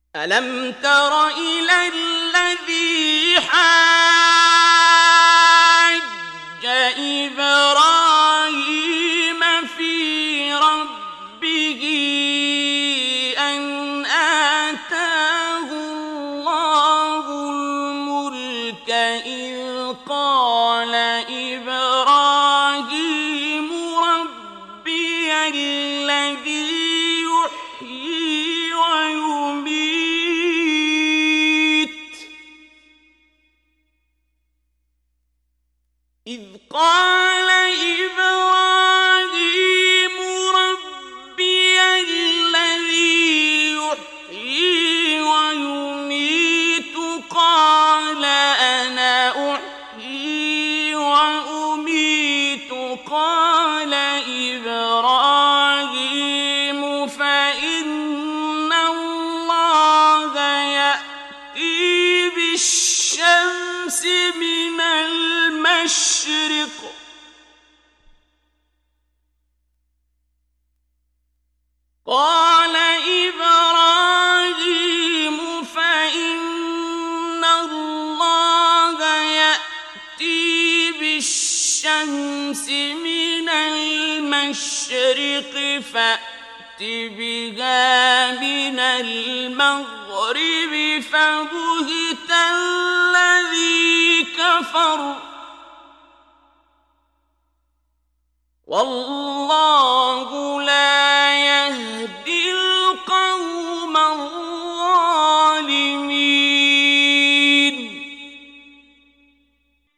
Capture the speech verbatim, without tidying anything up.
ألم تر إلى الذي حاج إبراهيم في ربه أن آتاه الله الملك إذ قال إبراهيم ربي الذي يحيي ويميت إذ قال إبراهيم ربي الذي يحيي ويميت قال أنا أحيي وأميت قال إبراهيم فإن الله يأتي بالشمس من المشرق قال إبراهيم فإن الله يأتي بالشمس من المشرق فأت بها من المغرب فبهت الذي كفر والله